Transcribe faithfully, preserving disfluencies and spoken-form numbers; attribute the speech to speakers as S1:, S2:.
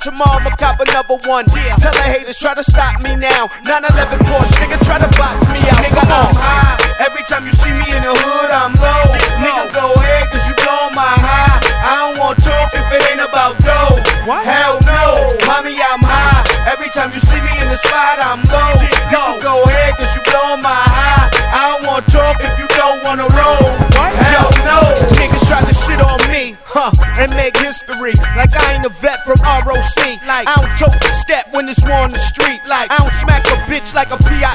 S1: tomorrow I'ma cop another one. Yeah. Tell the haters try to stop me now. nine eleven Porsche, nigga, try to box me out. Nigga, I'm high. Every time you see me in the hood, I'm low. Nigga, go ahead, cause you blow my high. I don't want talk if it ain't about dough. What? Hell no, mommy, I'm high. Every time you see me in the spot, I'm low. Nigga, go ahead, cause you blow my high. I don't want talk if you don't wanna roll. What? Hell no. Niggas try to shit on me, huh, and make history. Like I ain't a vet from R O C. Like I don't tote the step when it's war on the street. Like I don't smack a bitch like a P I